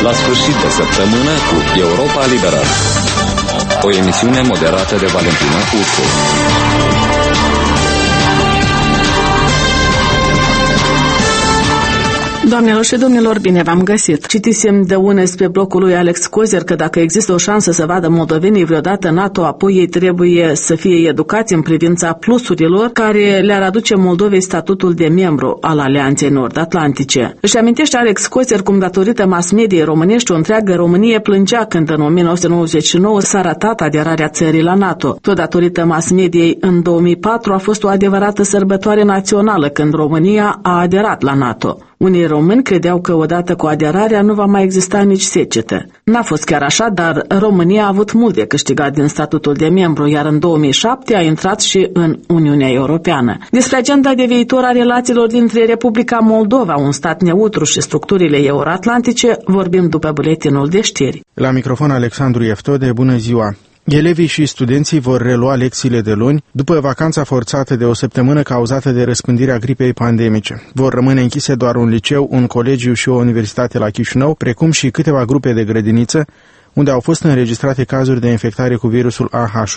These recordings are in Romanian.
La sfârșit de săptămână cu Europa Liberă. O emisiune moderată de Valentina Ursu. Doamnelor și domnilor, bine v-am găsit. Citisem de unez pe blocul lui Alex Kozer că dacă există o șansă să vadă moldovenii vreodată NATO, apoi ei trebuie să fie educați în privința plusurilor care le-ar aduce Moldovei statutul de membru al Alianței Nord-Atlantice. Își amintește Alex Kozer cum datorită mass-mediei românești o întreagă Românie plângea când în 1999 s-a ratat aderarea țării la NATO. Tot datorită mass-mediei în 2004 a fost o adevărată sărbătoare națională când România a aderat la NATO. Unii români credeau că odată cu aderarea nu va mai exista nici secetă. N-a fost chiar așa, dar România a avut mult de câștigat din statutul de membru, iar în 2007 a intrat și în Uniunea Europeană. Despre agenda de viitor a relațiilor dintre Republica Moldova, un stat neutru, și structurile euroatlantice vorbim după buletinul de știri. La microfon Alexandru Eftode, bună ziua! Elevii și studenții vor relua lecțiile de luni, după vacanța forțată de o săptămână cauzată de răspândirea gripei pandemice. Vor rămâne închise doar un liceu, un colegiu și o universitate la Chișinău, precum și câteva grupe de grădiniță, unde au fost înregistrate cazuri de infectare cu virusul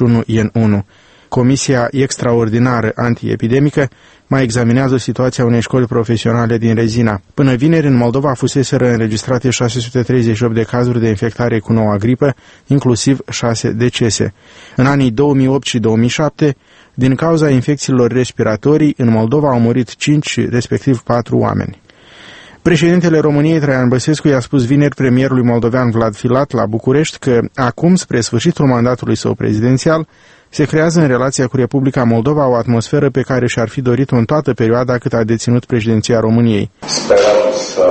AH1N1. Comisia extraordinară antiepidemică mai examinează situația unei școli profesionale din Rezina. Până vineri, în Moldova fuseseră înregistrate 638 de cazuri de infectare cu noua gripă, inclusiv 6 decese. În anii 2008 și 2007, din cauza infecțiilor respiratorii, în Moldova au murit 5, respectiv 4 oameni. Președintele României, Traian Băsescu, i-a spus vineri premierului moldovean Vlad Filat la București că acum, spre sfârșitul mandatului său prezidențial, se creează în relația cu Republica Moldova o atmosferă pe care și-ar fi dorit-o în toată perioada cât a deținut președinția României. Sperăm să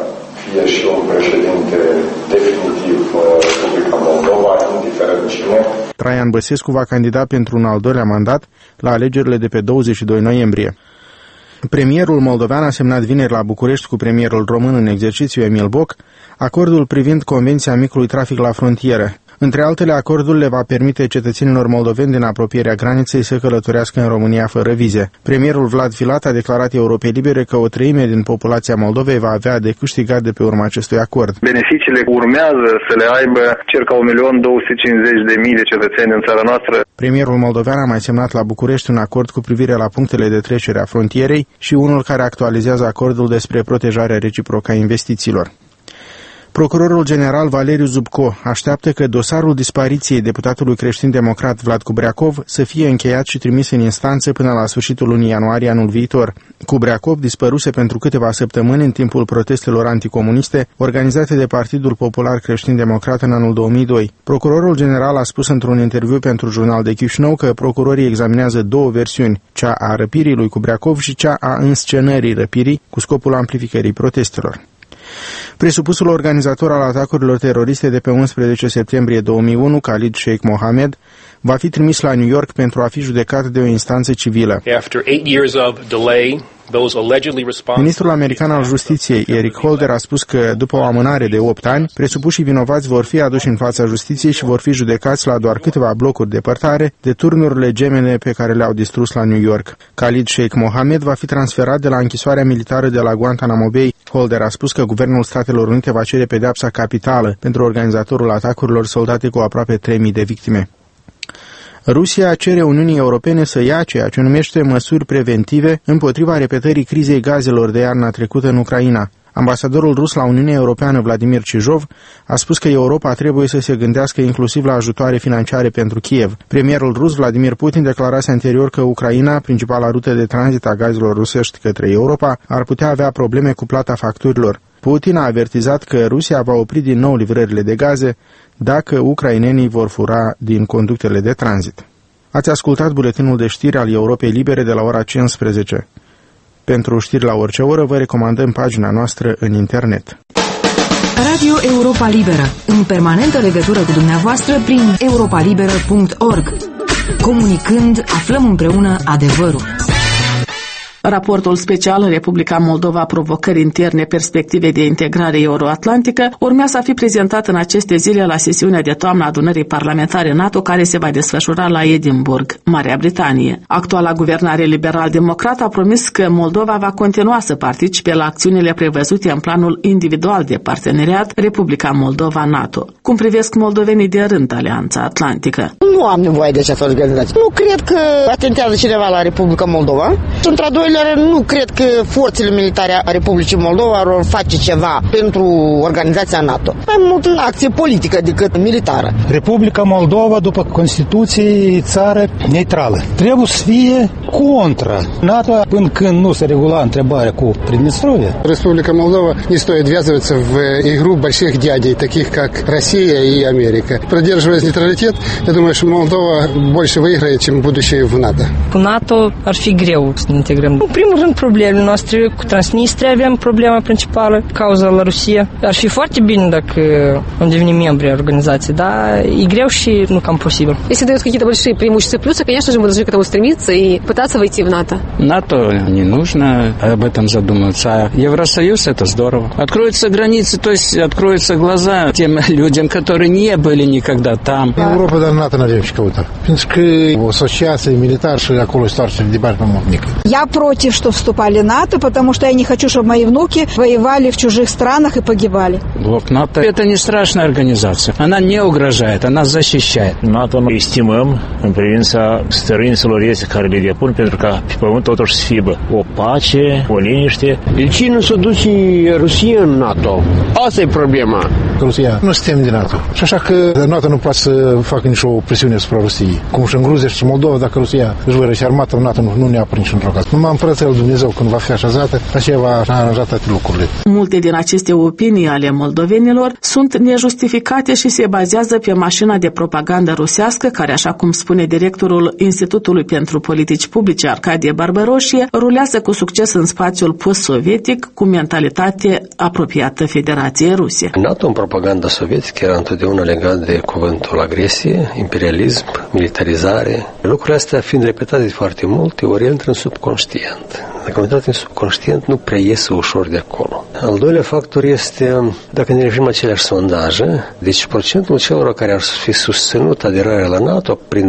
fie și un președinte definitiv Republica Moldova, indiferent cine. Traian Băsescu va candida pentru un al doilea mandat la alegerile de pe 22 noiembrie. Premierul moldovean a semnat vineri la București cu premierul român în exercițiu Emil Boc acordul privind Convenția micului trafic la frontieră. Între altele, acordul le va permite cetățenilor moldoveni din apropierea graniței să călătorească în România fără vize. Premierul Vlad Filat a declarat Europei Libere că o treime din populația Moldovei va avea de câștigat de pe urma acestui acord. Beneficiile urmează să le aibă circa 1.250.000 de cetățeni în țara noastră. Premierul moldovean a mai semnat la București un acord cu privire la punctele de trecere a frontierei și unul care actualizează acordul despre protejarea reciprocă a investițiilor. Procurorul general Valeriu Zubco așteaptă că dosarul dispariției deputatului creștin-democrat Vlad Cubreacov să fie încheiat și trimis în instanță până la sfârșitul lunii ianuarie anul viitor. Cubreacov dispăruse pentru câteva săptămâni în timpul protestelor anticomuniste organizate de Partidul Popular Creștin-Democrat în anul 2002. Procurorul general a spus într-un interviu pentru Jurnal de Chișinău că procurorii examinează două versiuni, cea a răpirii lui Cubreacov și cea a înscenării răpirii, cu scopul amplificării protestelor. Presupusul organizator al atacurilor teroriste de pe 11 septembrie 2001, Khalid Sheikh Mohammed, va fi trimis la New York pentru a fi judecat de o instanță civilă. Ministrul american al Justiției, Eric Holder, a spus că după o amânare de 8 ani, presupușii vinovați vor fi aduși în fața justiției și vor fi judecați la doar câteva blocuri depărtare de turnurile gemene pe care le-au distrus la New York. Khalid Sheikh Mohammed va fi transferat de la închisoarea militară de la Guantanamo Bay. Holder a spus că Guvernul Statelor Unite va cere pedeapsa capitală pentru organizatorul atacurilor soldate cu aproape 3.000 de victime. Rusia cere Uniunii Europene să ia ceea ce numește măsuri preventive împotriva repetării crizei gazelor de iarna trecută în Ucraina. Ambasadorul rus la Uniunea Europeană, Vladimir Cizhov, a spus că Europa trebuie să se gândească inclusiv la ajutoare financiare pentru Kiev. Premierul rus, Vladimir Putin, declarase anterior că Ucraina, principala rută de tranzit a gazelor rusești către Europa, ar putea avea probleme cu plata facturilor. Putin a avertizat că Rusia va opri din nou livrările de gaze dacă ucrainenii vor fura din conductele de tranzit. Ați ascultat buletinul de știri al Europei Libere de la ora 15. Pentru știri la orice oră, vă recomandăm pagina noastră în internet. Radio Europa Liberă, în permanentă legătură cu dumneavoastră prin europalibera.org. Comunicând, aflăm împreună adevărul. Raportul special Republica Moldova, provocări interne, perspective de integrare euroatlantică urmează a fi prezentat în aceste zile la sesiunea de toamnă a adunării parlamentare NATO, care se va desfășura la Edinburgh, Marea Britanie. Actuala guvernare liberal-democrat a promis că Moldova va continua să participe la acțiunile prevăzute în planul individual de parteneriat Republica Moldova-NATO. Cum privesc moldovenii de rând Alianța Atlantică? Nu am nevoie de această organizație. Nu cred că atentează cineva la Republica Moldova. Și într-a doilea rând, nu cred că forțele militare a Republicii Moldova vor face ceva pentru organizația NATO. Mai mult în acție politică decât militară. Republica Moldova, după Constituție, țară neutrală. Trebuie să fie contra НАТО, până când nu se regula întrebarea cu Приднестровье. Республика Молдова не стоит ввязываться в игру больших дядей, таких как Россия и Америка. Продерживая нейтралитет, я думаю, что Молдова больше выиграет, чем будущее в НАТО. Cu NATO ar fi greu să ne integrăm. În primul rând, problemele noastre cu Transnistria avem problema principală, cauza la Rusia. Ar fi foarte bine dacă am devenit membri ai organizației, dar e greu și nu cam posibil. Если дают какие-то большие преимущества, плюсы, конечно же, мы должны к этому стремиться и пытаться войти в НАТО. НАТО не нужно об этом задумываться. А Евросоюз – это здорово. Откроются границы, то есть откроются глаза тем людям, которые не были никогда там. Europa, dar НАТО n-avem ce căuta. Pentru că o asociație militară și acolo stoarce de bani mai mult mică. Я против, что вступали в НАТО, потому что я не хочу, чтобы мои внуки воевали в чужих странах и погибали. Блок НАТО – это не страшная организация. Она не угрожает, она защищает. NATO îi estimăm în privința stărințelor este care le depun pentru ca pe pământ totuși să fie o pace, o liniște. De ce nu se duce Rusia în NATO? Asta e problema. Rusia nu suntem din NATO. Și așa că NATO nu poate să facă nicio presiune asupra Rusiei. Cum și în Gruzia și Moldova, dacă Rusia își voi răși armata, NATO nu ne apără niciun caz. Numai împărăția lui Dumnezeu, când va fi așezată, aceea va aranja toate lucrurile. Multe din aceste opinii ale moldovenilor sunt nejustificate și se bazează pe mașina de propagandă rusească, care, așa cum spune directorul Institutului pentru Politici Publice, Arcadie Barbaroșie, rulează cu succes în spațiul post-sovietic cu mentalitate apropiată Federației Ruse. NATO în propaganda sovietică era întotdeauna legat de cuvântul agresie, imperialism, militarizare. Lucrurile astea fiind repetate de foarte multe ori, intră în subconștient. Dacă intră în subconștient, nu prea iese ușor de acolo. Al doilea factor este, dacă ne referim la aceleași sondaje, deci procentul celor care ar fi susținut aderarea la NATO prin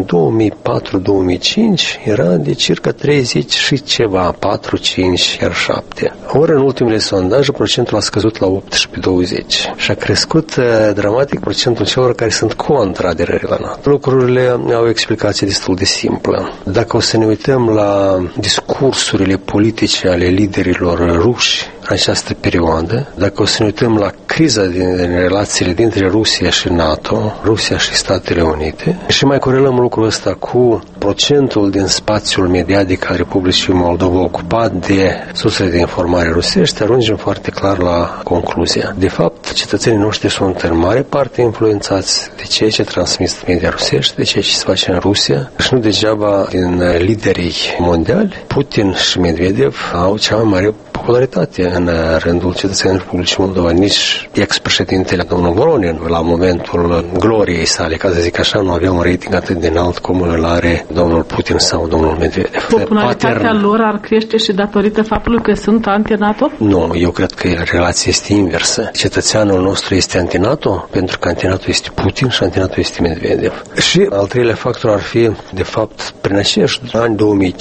2004-2005 era de circa 30 și ceva, 4, 5, iar 7. Ori în ultimele sondaje procentul a scăzut la 18-20 și a crescut dramatic procentul celor care sunt contra aderării la NATO. Lucrurile au o explicație destul de simplă. Dacă o să ne uităm la discursurile politice ale liderilor ruși în această perioadă, dacă o să ne uităm la criza din relațiile dintre Rusia și NATO, Rusia și Statele Unite, și mai corelăm lucrul ăsta cu procentul din spațiul mediatic al Republicii Moldova ocupat de sursele de informare rusești, ajungem foarte clar la concluzia. De fapt, cetățenii noștri sunt în mare parte influențați de ceea ce transmit media rusești, de ceea ce se face în Rusia, și nu degeaba din liderii mondiali, Putin și Medvedev au cea mai mare popularitate în rândul cetățenilor Republicii Moldova. Nici ex-președintele domnul Voronin, la momentul gloriei sale, ca să zic așa, nu avea un rating atât de înalt cum îl are domnul Putin sau domnul Medvedev. Popularitatea lor ar crește și datorită faptului că sunt anti-NATO? Nu, eu cred că relația este inversă. Cetățeanul nostru este anti-NATO pentru că anti-NATO este Putin și anti-NATO este Medvedev. Și al treilea factor ar fi, de fapt, prin acești ani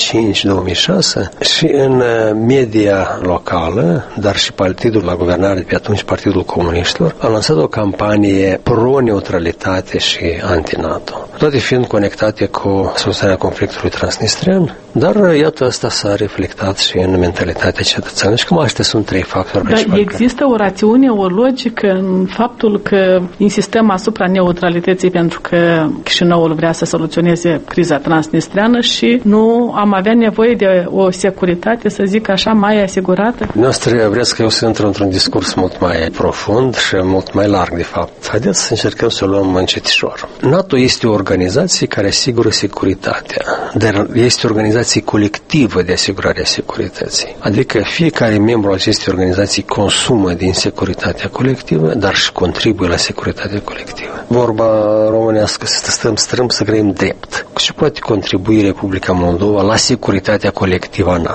2005-2006 și în media locală, dar și partidul la guvernare de pe atunci, Partidul Comuniștilor, a lansat o campanie pro-neutralitate și anti-NATO. Toate fiind conectate cu soluționarea conflictului transnistrian, dar iată, asta s-a reflectat și în mentalitatea cetățeană și cam astea sunt trei factori principali. Dar există o rațiune, o logică în faptul că insistăm asupra neutralității pentru că Chișinăul vrea să soluționeze criza transnistriană și nu am avea nevoie de o securitate, să zic așa, mai asigurată? Noastră vreți că eu să intru într-un discurs mult mai profund și mult mai larg, de fapt. Haideți să încercăm să o luăm încetișor. NATO este o organizație care asigură securitatea, dar este o organizație colectivă de asigurare a securității. Adică fiecare membru al acestei organizații consumă din securitatea colectivă, dar și contribuie la securitatea colectivă. Vorba românească, să stăm strâmb să creăm drept. Și poate contribui Republica Moldova la securitatea colectivă a NATO.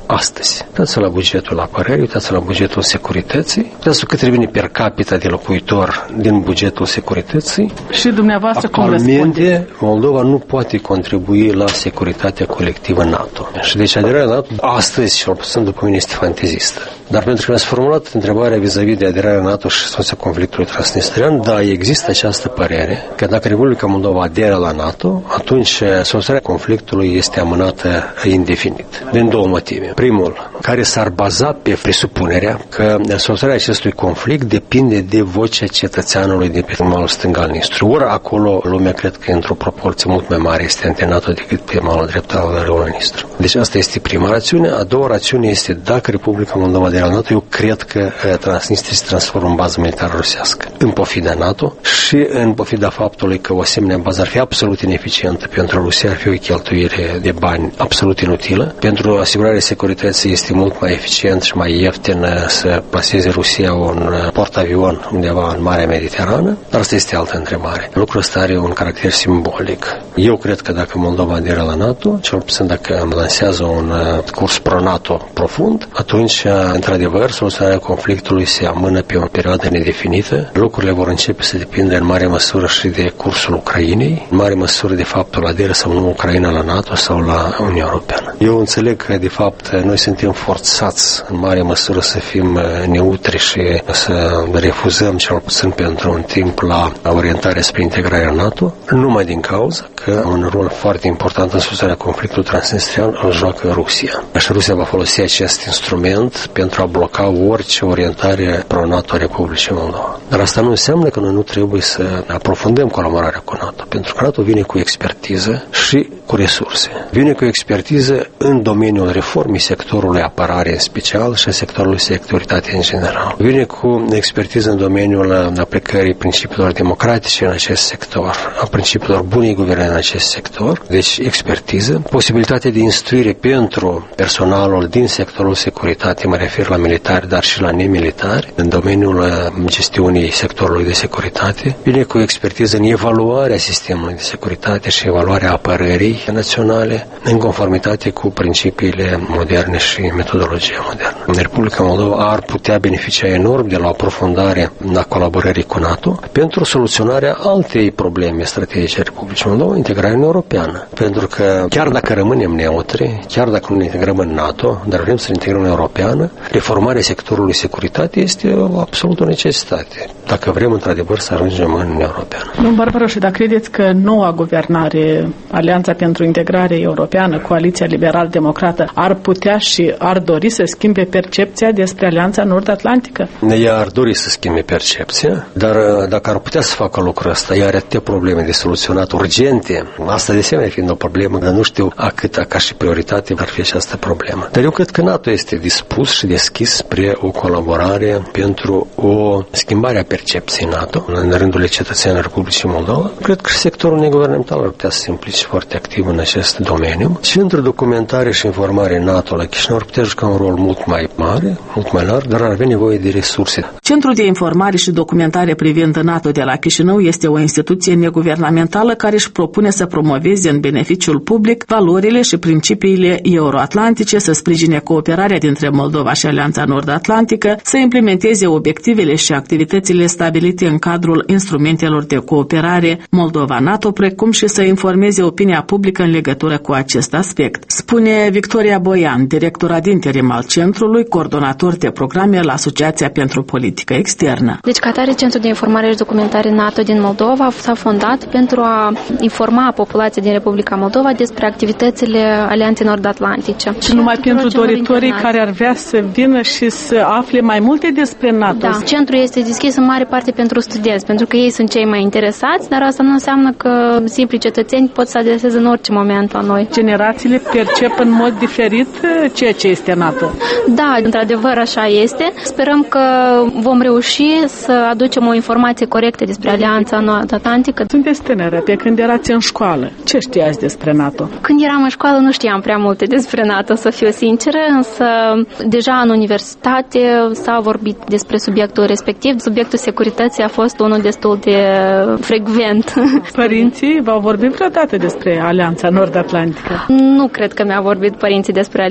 astăzi. Uitați la bugetul apărării, uitați la bugetul securității, uitați cât revine per capita de locuitor din bugetul securității. Și dumneavoastră cum răspunde? Moldova nu poate contribui la securitatea colectivă NATO. Și deci aderarea la NATO astăzi, cel puțin după mine, este fantezistă. Dar pentru că mi-ați formulat întrebarea vis-a-vis de aderarea NATO și situația conflictului transnistrian, da, există această părere că dacă Republica Moldova aderă la NATO, atunci soluționarea conflictului este amânată indefinit. Din două motive. Primul, care s-ar baza pe presupunerea că soluționarea acestui conflict depinde de vocea cetățeanului de pe malul stâng al Nistrului. Ori acolo lumea cred că într-o proporție mult mai mare este antrenată decât pe malul drept al râului Nistru. Deci asta este prima rațiune. A doua rațiune este dacă Republica Moldova aderă la NATO, eu cred că Transnistria se transformă în bază militară rusească. În pofida NATO și în pofida faptului că o asemenea bază ar fi absolut ineficientă pentru Rusia, ar fi o cheltuire de bani absolut inutilă. Pentru asigurarea securității este mult mai eficient și mai ieftin să plaseze Rusia un portavion undeva în Marea Mediterană, dar asta este altă întrebare. Lucrul ăsta are un caracter simbolic. Eu cred că dacă Moldova aderă la NATO, cel puțin dacă lansează un curs pro-NATO profund, atunci, într-adevăr, soluționarea conflictului se amână pe o perioadă nedefinită. Lucrurile vor începe să depindă în mare măsură și de cursul Ucrainei, în mare măsură de faptul aderă sau nu Ucraina la NATO sau la Uniunea Europeană. Eu înțeleg că, de fapt, noi suntem forțați în mare măsură să fim neutri și să refuzăm, cel puțin pentru un timp, la orientarea spre integrarea NATO, numai din cauza că un rol foarte important în soluționarea conflictului transnistrian îl joacă Rusia. Și Rusia va folosi acest instrument pentru a bloca orice orientare pro-NATO a Republicii Moldova. Dar asta nu înseamnă că noi nu trebuie să aprofundăm colaborarea cu NATO, pentru că NATO vine cu expertiză și cu resurse. Vine cu expertiză în domeniul reformei sectorului apărare în special și a sectorului securitate în general. Vine cu expertiză în domeniul aplicării principiilor democratice în acest sector, a principiilor bunei guvernări în acest sector, deci expertiză, posibilitatea de instruire pentru personalul din sectorul securitate, mă refer la militari, dar și la nemilitari, în domeniul gestiunii sectorului de securitate, vine cu expertiză în evaluarea sistemului de securitate și evaluarea apărării naționale, în conformitate cu principiile moderne și metodologia modernă. Republica Moldova ar putea beneficia enorm de la o aprofundare a colaborării cu NATO pentru soluționarea altei probleme strategice a Republicii Moldova, integrarea în europeană. Pentru că chiar dacă rămânem neutri, chiar dacă nu ne integrăm în NATO, dar vrem să ne integrăm în europeană, reformarea sectorului securitate este absolut o necesitate, dacă vrem într-adevăr să ajungem în Uniunea Europeană. Domnul Barbaroșu, dacă credeți că noua guvernare, Alianța pentru Integrare Europeană, Coaliția Liberal-Democrată, ar putea și ar dori să schimbe percepția despre Alianța Nord-Atlantică? Ea ar dori să schimbe percepția, dar dacă ar putea să facă lucrul ăsta, ea are atâtea probleme de soluționat urgente, asta de asemenea fiind o problemă, dar nu știu ca și prioritate ar fi această problemă. Dar eu cred că NATO este dispus și deschis spre o colaborare pentru o schimbare a percepției NATO în rândul cetățenilor Republicii Moldova. Cred că și sectorul neguvernamental ar putea să se implice foarte activ în acest domeniu. Centrul documentare și informare NATO la Chișinău ar putea juca un rol mult mai mare, mult mai larg, dar ar avea nevoie de resurse. Centrul de informare și documentare privind NATO de la Chișinău este o instituție neguvernamentală care își propune să promoveze în beneficiul public valorile și principiile euroatlantice, să sprijine cooperarea dintre Moldova și Alianța Nord-Atlantică, să implementeze obiectivele și activitățile stabilite în cadrul instrumentelor de cooperare Moldova-NATO, precum și să informeze opinia publică în legătură cu acest aspect. Spune Victoria Boian, director ad interim al centrului, coordonator de programe la Asociația pentru Politică Externă. Deci, ca atare, Centrul de Informare și Documentare NATO din Moldova s-a fondat pentru a informa populația din Republica Moldova despre activitățile Alianței Nord-Atlantice. Și numai pentru doritorii care ar vrea să vină și să afle mai multe despre NATO. Da, centrul este deschis în mare parte pentru studenți, pentru că ei sunt cei mai interesați, dar asta nu înseamnă că simpli cetățeni pot să adreseze în orice moment la noi. Generațiile percep în mod diferit ceea ce este NATO. Da, într-adevăr așa este. Sperăm că vom reuși să aducem o informație corectă despre Alianța Nord-Atlantică. Sunteți tânără, pe când erați în școală. Ce știați despre NATO? Când eram în școală nu știam prea multe despre NATO, să fiu sinceră, însă deja în universitate s-a vorbit despre subiectul respectiv. Subiectul securității a fost unul destul de frecvent. Părinții v-au vorbit vreodată despre Alianța Nord-Atlantică? Nu cred că mi-au vorbit părinții despre Alianța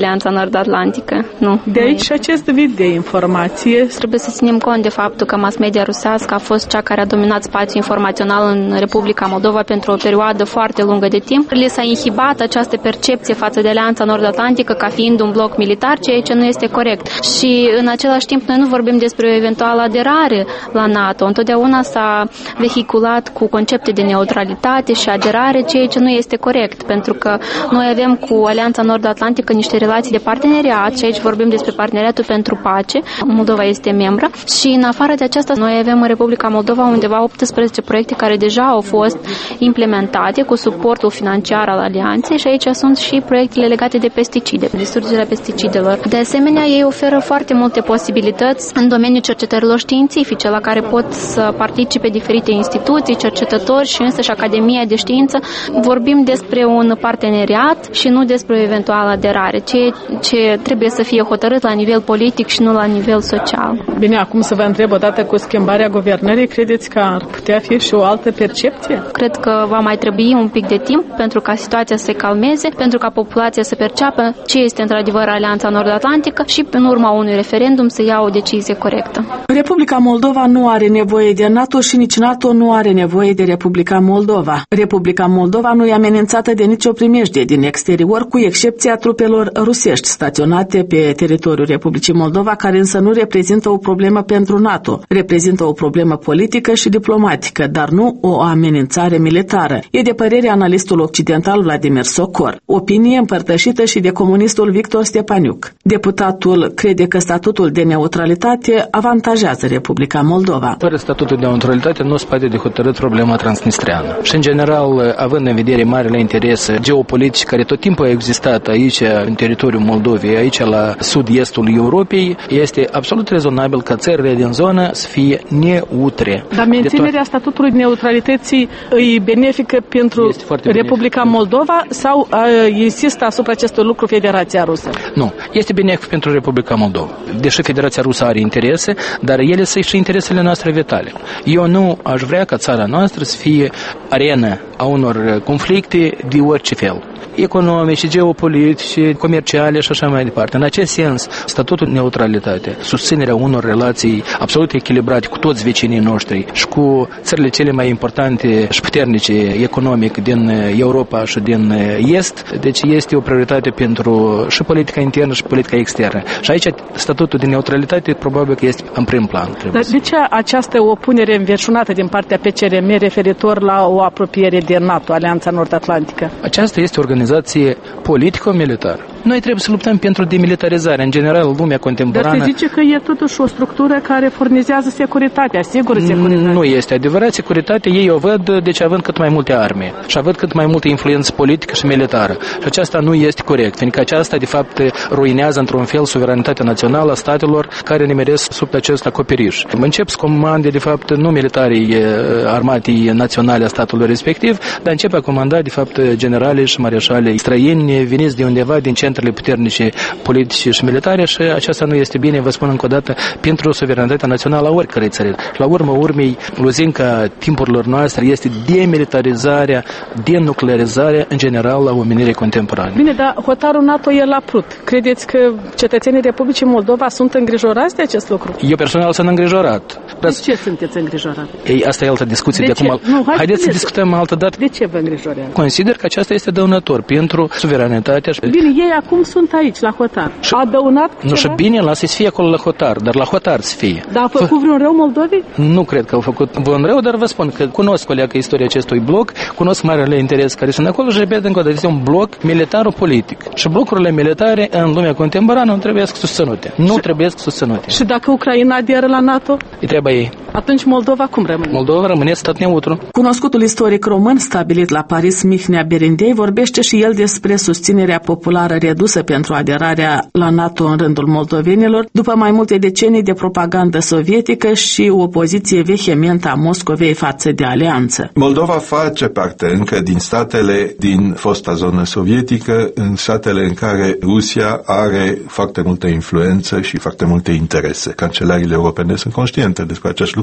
Alianța Nord-Atlantică. Nu. De aici și acest vid de informație. Trebuie să ținem cont de faptul că mass media rusească a fost cea care a dominat spațiul informațional în Republica Moldova pentru o perioadă foarte lungă de timp. Le s-a inhibat această percepție față de Alianța Nord-Atlantică ca fiind un bloc militar, ceea ce nu este corect. Și în același timp noi nu vorbim despre o eventuală aderare la NATO. Întotdeauna s-a vehiculat cu concepte de neutralitate și aderare, ceea ce nu este corect, pentru că noi avem cu Alianța Nord-Atlantică niște relații de parteneriat și aici vorbim despre parteneriatul pentru pace. Moldova este membră și în afară de aceasta noi avem în Republica Moldova undeva 18 proiecte care deja au fost implementate cu suportul financiar al alianței și aici sunt și proiectele legate de pesticide, distrugerea pesticidelor. De asemenea, ei oferă foarte multe posibilități în domeniul cercetărilor științifice la care pot să participe diferite instituții, cercetători și însăși Academia de Știință. Vorbim despre un parteneriat și nu despre o eventuală aderare, ceea ce trebuie să fie hotărât la nivel politic și nu la nivel social. Bine, acum să vă întreb, odată cu schimbarea guvernării, credeți că ar putea fi și o altă percepție? Cred că va mai trebui un pic de timp pentru ca situația să se calmeze, pentru ca populația să perceapă ce este într-adevăr Alianța Nord-Atlantică și în urma unui referendum să ia o decizie corectă. Republica Moldova nu are nevoie de NATO și nici NATO nu are nevoie de Republica Moldova. Republica Moldova nu e amenințată de nicio primejdie din exterior, cu excepția trupelor rusești staționate pe teritoriul Republicii Moldova, care însă nu reprezintă o problemă pentru NATO. Reprezintă o problemă politică și diplomatică, dar nu o amenințare militară. E de părere analistul occidental Vladimir Socor, opinie împărtășită și de comunistul Victor Stepaniuc. Deputatul crede că statutul de neutralitate avantajează Republica Moldova. Fără statutul de neutralitate nu se poate de hotărât problema transnistreană. Și în general, având în vedere marile interese geopolitice care tot timpul au existat aici, în teritoriul Moldovei, aici la sud-estul Europei, este absolut rezonabil ca țările din zonă să fie neutre. Dar menținerea statutului neutralității e benefică pentru Republica Moldova sau insistă asupra acestui lucru Federația Rusă? Nu, este benefic pentru Republica Moldova. Deși Federația Rusă are interese, dar ele sunt și interesele noastre vitale. Eu nu aș vrea ca țara noastră să fie arenă a unor conflicte de orice fel. Economice, geopolitice, comerciale și așa mai departe. În acest sens, statutul neutralitate, susținerea unor relații absolut echilibrate cu toți vecinii noștri și cu țările cele mai importante și puternice economic din Europa și din Est, deci este o prioritate pentru și politica internă și politica externă. Și aici statutul de neutralitate probabil că este în prim plan. Dar de ce această opunere înverșunată din partea PCRM referitor la o apropiere de NATO, Alianța Nord-Atlantică? Aceasta este o organizație politico-militară. Noi trebuie să luptăm pentru demilitarizare. În general, lumea contemporană... Dar se zice că e totuși o structură care furnizează securitatea, asigură securitatea. Nu este adevărat. Securitatea ei o văd, deci având cât mai multe arme și având cât mai multă influență politică și militară. Și aceasta nu este corect, fiindcă aceasta, de fapt, ruinează într-un fel suveranitatea națională a statelor care nimeresc sub acest acoperiș. Încep să comande, de fapt, nu militarii armatei naționale a statului respectiv, dar începe a comanda, de fapt, generale și mareșale străini veniți de undeva din centrele puternice politice și militare și aceasta nu este bine, vă spun încă o dată, pentru suveranitatea națională a oricărei țări. La urmă urmei, lozinca timpurilor noastre este demilitarizarea, denuclearizarea în general la omenirii contemporane. Bine, dar hotarul NATO e la Prut. Credeți că cetățenii Republicii Moldova sunt îngrijorați de acest lucru? Eu personal sunt îngrijorat. De ce sunteți îngrijorat? Ei, asta e altă discuție de acum. Haideți să discutăm altă dată. De ce vă îngrijorează? Consider că aceasta este dăunător pentru suveranitatea. Bine, ei acum sunt aici, la hotar. A dăunat ceva? Nu, și bine, lasă-i să fie acolo la hotar, dar la hotar să fie. Dar a făcut vreun rău Moldovei? Nu cred că au făcut vreun rău, dar vă spun că cunosc coleacă istoria acestui bloc, cunosc marele interes care sunt acolo și repet încă o dată, este un bloc militar-politic. Și blocurile militare în lumea contemporană nu trebuie susținute. Nu trebuie susținute. Și dacă Ucraina aderă la NATO? Îi trebuie ei. Atunci Moldova cum rămâne? Moldova rămâne stat neutru. Cunoscutul istoric român stabilit la Paris, Mihnea Berindei, vorbește și el despre susținerea populară redusă pentru aderarea la NATO în rândul moldovenilor, după mai multe decenii de propagandă sovietică și opoziție vehementă a Moscovei față de alianță. Moldova face parte încă din statele din fosta zonă sovietică, în statele în care Rusia are foarte multă influență și foarte multe interese. Cancelariile europene sunt conștiente despre acest lucru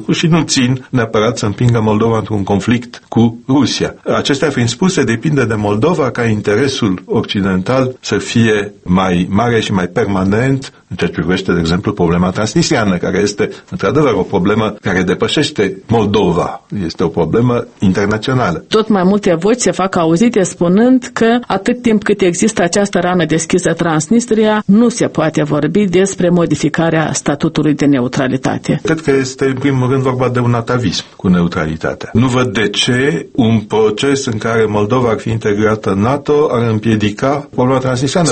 lucru și nu țin neapărat să împingă Moldova într-un conflict cu Rusia. Acestea fiind spuse, depinde de Moldova ca interesul occidental să fie mai mare și mai permanent în ceea ce privește, de exemplu, problema transnistriană, care este, într-adevăr, o problemă care depășește Moldova. Este o problemă internațională. Tot mai multe voci se fac auzite spunând că atât timp cât există această rană deschisă Transnistria, nu se poate vorbi despre modificarea statutului de neutralitate. Cred că este, în primul rând, vorba de un atavism cu neutralitatea. Nu văd de ce un proces în care Moldova ar fi integrată în NATO ar împiedica problema transnistriană.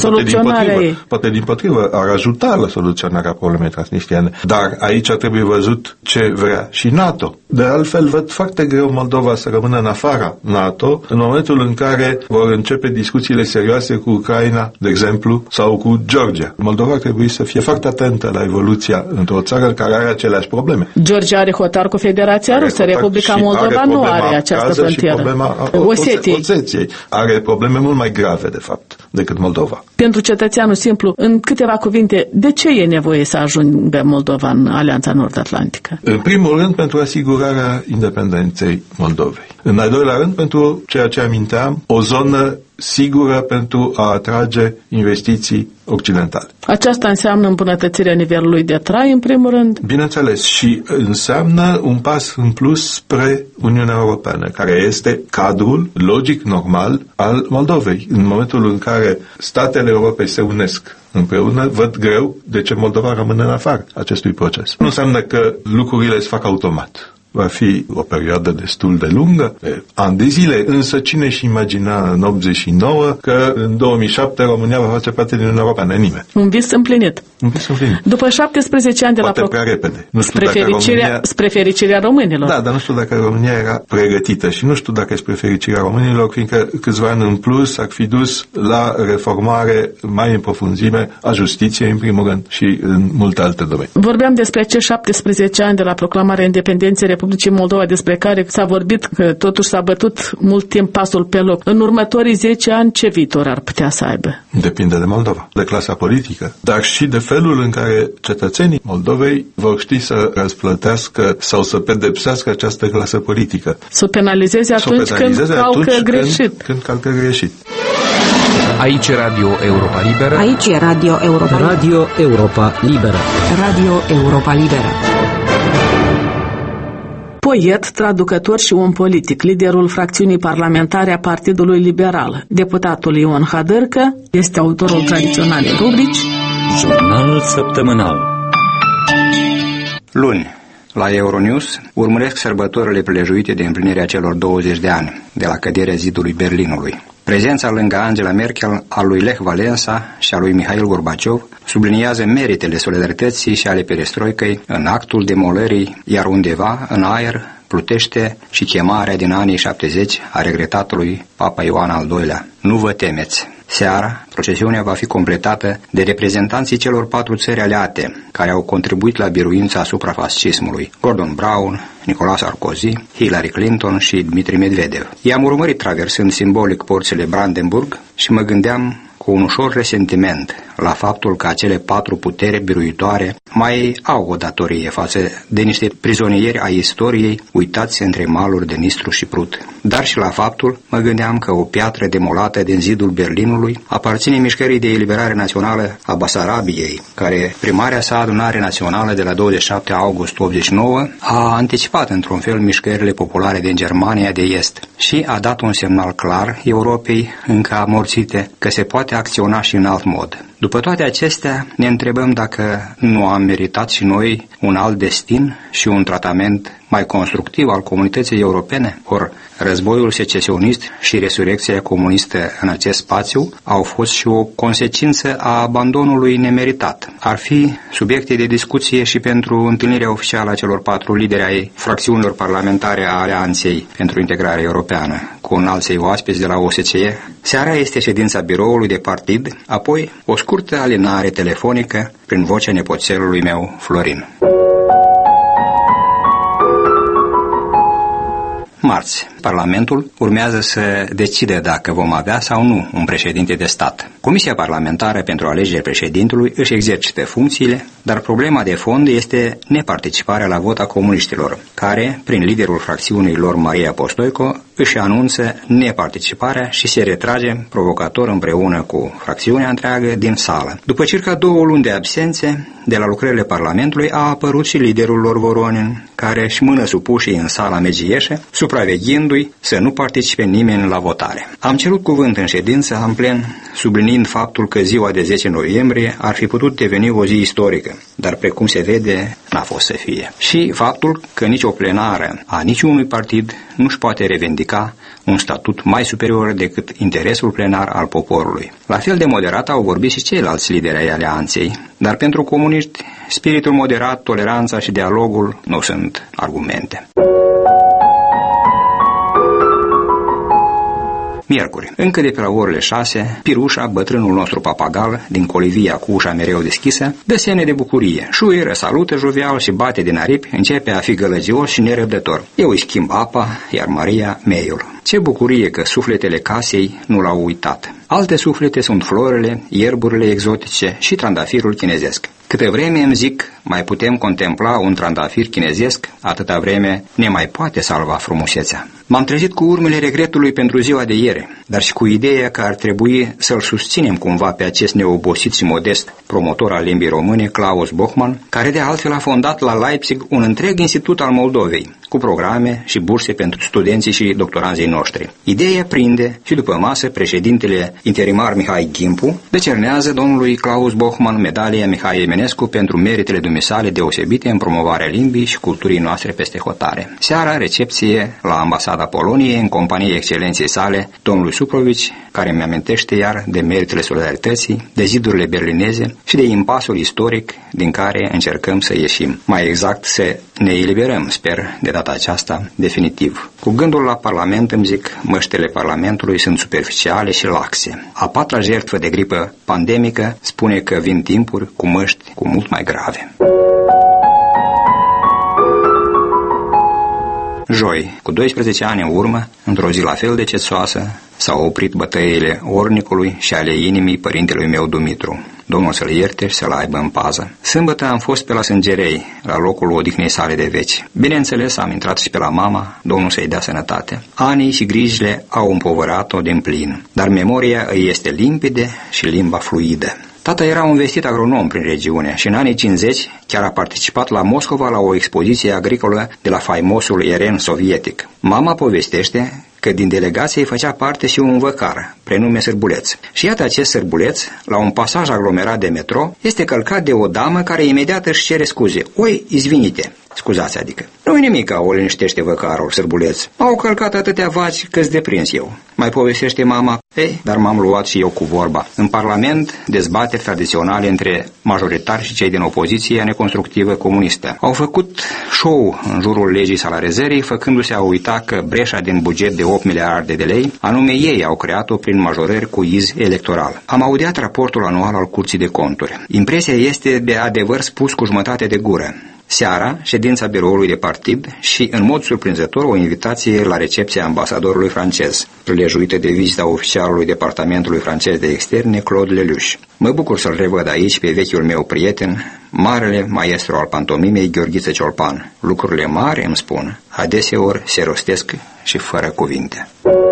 Poate dimpotrivă ar ajuta la soluționarea problemei transnistriane. Dar aici trebuie văzut ce vrea și NATO. De altfel, văd foarte greu Moldova să rămână în afara NATO în momentul în care vor începe discuțiile serioase cu Ucraina, de exemplu, sau cu Georgia. Moldova trebuie să fie foarte atentă la evoluția într-o țară care are aceleași probleme. Georgia are hotar cu Federația Rusă, Republica Moldova nu are această frontieră. Problema Osetiei are probleme mult mai grave, de fapt, decât Moldova. Pentru cetățeanul simplu, în câteva cuvinte, de ce e nevoie să ajungă Moldova în Alianța Nord-Atlantică? În primul rând, pentru asigurarea independenței Moldovei. În al doilea rând, pentru ceea ce aminteam, o zonă sigură pentru a atrage investiții occidentale. Aceasta înseamnă îmbunătățirea nivelului de trai, în primul rând? Bineînțeles, și înseamnă un pas în plus spre Uniunea Europeană, care este cadrul logic, normal al Moldovei. În momentul în care statele Europei se unesc împreună, văd greu de ce Moldova rămâne în afară acestui proces. Nu înseamnă că lucrurile se fac automat. Va fi o perioadă destul de lungă, ani de zile, însă cine și imagina în 89 că în 2007 România va face parte din Uniunea Europeană? Nimeni. Un vis împlinit. Un vis împlinit. După 17 ani de poate prea repede. Nu știu spre fericirea românilor. Da, dar nu știu dacă România era pregătită și nu știu dacă e spre fericirea românilor, fiindcă câțiva ani în plus ar fi dus la reformare mai în profunzime a justiției, în primul rând, și în multe alte domenii. Vorbeam despre acești 17 ani de la proclamarea independenței Republicii Moldova, despre care s-a vorbit că totuși s-a bătut mult timp pasul pe loc. În următorii 10 ani, ce viitor ar putea să aibă? Depinde de Moldova, de clasa politică, dar și de felul în care cetățenii Moldovei vor ști să răsplătească sau să pedepsească această clasă politică. Să o penalizeze atunci când calcă greșit. Când calcă greșit. Aici Radio Europa Liberă. Aici e Radio Europa Liberă. Radio Europa Liberă. Radio Europa Liberă. Poet, traducător și om politic, liderul fracțiunii parlamentare a Partidului Liberal, deputatul Ion Hadărcă, este autorul tradiționalei rubrici Jurnal săptămânal. Luni, la Euronews, urmăresc sărbătorile prelejuite de împlinirea celor 20 de ani de la căderea zidului Berlinului. Prezența lângă Angela Merkel a lui Lech Walesa și a lui Mihail Gorbaciov subliniază meritele solidarității și ale perestroicăi în actul demolării, iar undeva în aer plutește și chemarea din anii 70 a regretatului Papa Ioan al II-lea. Nu vă temeți! Seara, procesiunea va fi completată de reprezentanții celor 4 țări aliate care au contribuit la biruința asupra fascismului: Gordon Brown, Nicolas Sarkozy, Hillary Clinton și Dmitri Medvedev. I-am urmărit traversând simbolic porțile Brandenburg și mă gândeam cu un ușor resentiment la faptul că acele 4 puteri biruitoare mai au o datorie față de niște prizonieri ai istoriei uitați între maluri de Nistru și Prut. Dar și la faptul, mă gândeam că o piatră demolată din zidul Berlinului aparține mișcării de eliberare națională a Basarabiei, care prin marea sa adunare națională de la 27 august 89 a anticipat într-un fel mișcările populare din Germania de Est și a dat un semnal clar Europei încă amorțite că se poate acționa și în alt mod. După toate acestea, ne întrebăm dacă nu am meritat și noi un alt destin și un tratament mai constructiv al comunității europene? Or, războiul secesionist și resurecția comunistă în acest spațiu au fost și o consecință a abandonului nemeritat. Ar fi subiecte de discuție și pentru întâlnirea oficială a celor 4 lideri ai fracțiunilor parlamentare a Alianței pentru Integrare Europeană, cu înalții oaspeți de la OSCE. Seara este ședința biroului de partid, apoi o scurtă alinare telefonică prin vocea nepoțelului meu, Florin. Marți, Parlamentul urmează să decide dacă vom avea sau nu un președinte de stat. Comisia parlamentară pentru alegerea președintelui își exercită funcțiile, dar problema de fond este neparticiparea la vot a comuniștilor, care, prin liderul fracțiunii lor Maria Postoico, își anunță neparticiparea și se retrage provocator împreună cu fracțiunea întreagă din sală. După circa 2 luni de absențe de la lucrările Parlamentului, a apărut și liderul lor Voronin, care își mână supușii în sala Megieșe, supraveghindu-i să nu participe nimeni la votare. Am cerut cuvânt în ședință în plen, subliniind faptul că ziua de 10 noiembrie ar fi putut deveni o zi istorică, dar precum se vede, n-a fost să fie. Și faptul că nici o plenară a niciunui partid nu-și poate revendica un statut mai superior decât interesul plenar al poporului. La fel de moderat au vorbit și ceilalți lideri ai alianței, dar pentru comuniști, spiritul moderat, toleranța și dialogul nu sunt argumente. Miercuri, încă de pe la orele 6, Pirușa, bătrânul nostru papagal, din colivia cu ușa mereu deschisă, dă semne de bucurie. Șuieră, salută jovial și bate din aripi, începe a fi gălăgios și nerăbdător. Eu îi schimb apa, iar Maria meiul. Ce bucurie că sufletele casei nu l-au uitat. Alte suflete sunt florele, ierburile exotice și trandafirul chinezesc. Câte vreme îmi zic, mai putem contempla un trandafir chinezesc, atâta vreme ne mai poate salva frumusețea. M-am trezit cu urmele regretului pentru ziua de ieri, dar și cu ideea că ar trebui să-l susținem cumva pe acest neobosit și modest promotor al limbii române, Klaus Bochmann, care de altfel a fondat la Leipzig un întreg institut al Moldovei, cu programe și burse pentru studenții și doctoranzii noștri. Ideea prinde și după masă președintele interimar Mihai Gimpu decernează domnului Klaus Bochmann medalia Mihai Eminescu pentru meritele dumisale deosebite în promovarea limbii și culturii noastre peste hotare. Seara, recepție la ambasada Poloniei în compania excelenței sale, domnului Suprovici, care mi amintește iar de meritele solidarității, de zidurile berlineze și de impasul istoric din care încercăm să ieșim. Mai exact, să ne eliberăm, sper, de data aceasta, definitiv. Cu gândul la Parlament îmi zic, măștile Parlamentului sunt superficiale și laxe. A 4-a jertfă de gripă pandemică spune că vin timpuri cu măști cu mult mai grave. Joi, cu 12 ani în urmă, într-o zi la fel de cețoasă, s-au oprit bătăile ornicului și ale inimii părintelui meu Dumitru. Domnul să-l ierte și să-l aibă în pază. Sâmbătă am fost pe la Sângerei, la locul odihnei sale de veci. Bineînțeles, am intrat și pe la mama, Domnul să-i dea sănătate. Anii și grijile au împovărat-o din plin, dar memoria îi este limpede și limba fluidă. Tata era un vestit agronom prin regiune și în anii 50 chiar a participat la Moscova la o expoziție agricolă de la faimosul eren sovietic. Mama povestește că din delegație făcea parte și un văcar, prenume Sârbuleț. Și iată acest Sârbuleț, la un pasaj aglomerat de metro, este călcat de o damă care imediat își cere scuze. Oi, izvinite. Scuzați, adică. Nu-i nimic, o liniștește văcarul Sârbuleț. M-au călcat atâtea vaci că-s deprins eu. Mai povestește mama. Ei, dar m-am luat și eu cu vorba. În Parlament, dezbateri tradiționale între majoritari și cei din opoziția neconstructivă comunistă. Au făcut show în jurul legii salarizării, făcându-se a uita că breșa din buget de 8 miliarde de lei, anume ei au creat-o prin majorări cu iz electoral. Am audiat raportul anual al Curții de Conturi. Impresia este de adevăr spus cu jumătate de gură. Seara, ședința biroului de partid și, în mod surprinzător, o invitație la recepția ambasadorului francez, prilejuită de vizita oficialului Departamentului francez de externe, Claude Lelouch. Mă bucur să-l revăd aici pe vechiul meu prieten, marele maestru al pantomimei Gheorghiță Ciolpan. Lucrurile mari, îmi spun, adeseori se rostesc și fără cuvinte.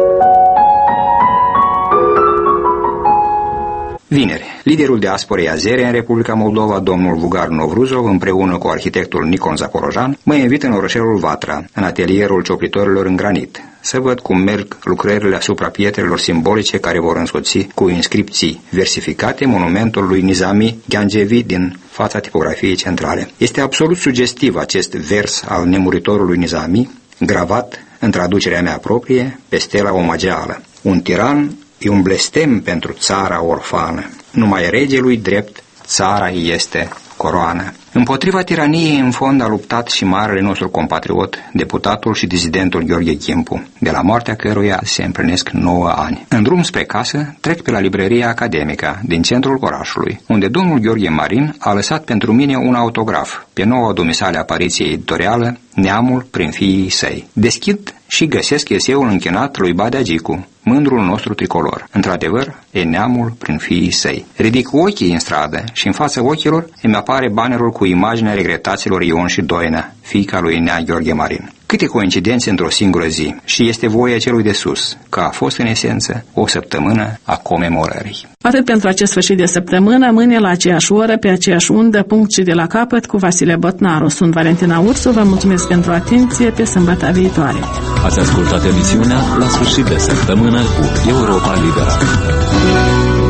Vineri, liderul diasporei azere în Republica Moldova, domnul Vugar Novruzov, împreună cu arhitectul Nicon Zaporojan, mă invită în orășelul Vatra, în atelierul cioplitorilor în granit, să văd cum merg lucrările asupra pietrelor simbolice care vor însoți cu inscripții versificate monumentul lui Nizami Ghangevi din fața tipografiei centrale. Este absolut sugestiv acest vers al nemuritorului Nizami, gravat, în traducerea mea proprie, pe stela omageală. Un tiran e un blestem pentru țara orfană. Numai regelui drept, țara este coroană. Împotriva tiraniei în fond a luptat și marele nostru compatriot, deputatul și dizidentul Gheorghe Chimpu, de la moartea căruia se împlinesc 9 ani. În drum spre casă trec pe la librăria academică din centrul orașului, unde domnul Gheorghe Marin a lăsat pentru mine un autograf pe noua dumisale apariție editorială Neamul prin fiii săi. Deschid și găsesc eseul închinat lui Badea Gicu, mândrul nostru tricolor. Într-adevăr, e neamul prin fiii săi. Ridic ochii în stradă și în fața ochilor îmi apare bannerul cu imaginea regretaților Ion și Doina, fiica lui Nea Gheorghe Marin. Câte coincidențe într-o singură zi, și este voia celui de sus, că a fost în esență o săptămână a comemorării. Atât pentru acest sfârșit de săptămână, mâine la aceeași oră, pe aceeași undă, punct și de la capăt, cu Vasile Botnaru. Sunt Valentina Ursu, vă mulțumesc pentru atenție, pe sâmbătă viitoare. Ați ascultat emisiunea La sfârșit de săptămână cu Europa Liberă.